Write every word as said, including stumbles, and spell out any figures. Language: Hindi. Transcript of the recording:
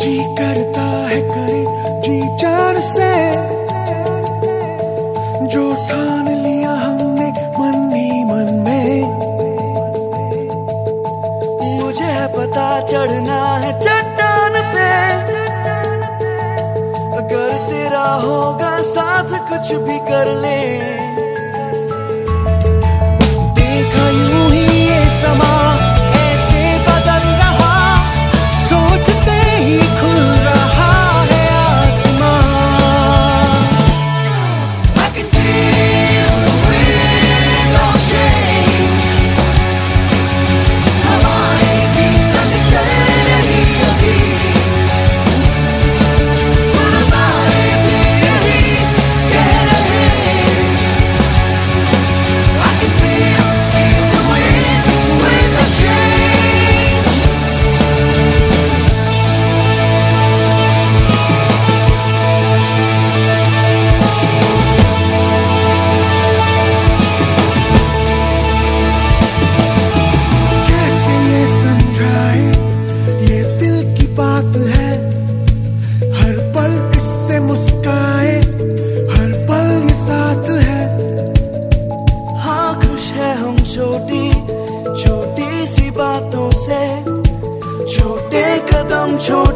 जी करता है करे जी जान से जो ठान लिया हमने मन ही मन में। मुझे है पता चढ़ना है चट्टान पे, अगर तेरा होगा साथ कुछ भी कर ले। देखा यूं ही ये समा ऐसे बदल रहा, सोचते ही खुल रहा है आसमां। I can feel the wind of change, हवाएं भी संग चल रही अभी, सुन तारे भी यही कह रहे। I can feel, feel the wind, wind of change. कैसे ये समझाए ये दिल की बात है, हर पल इससे मुस्काए हर पल ये साथ है। हाँ खुश है हम छोटी छोटी सी बातों से, छोटे कदम छोड़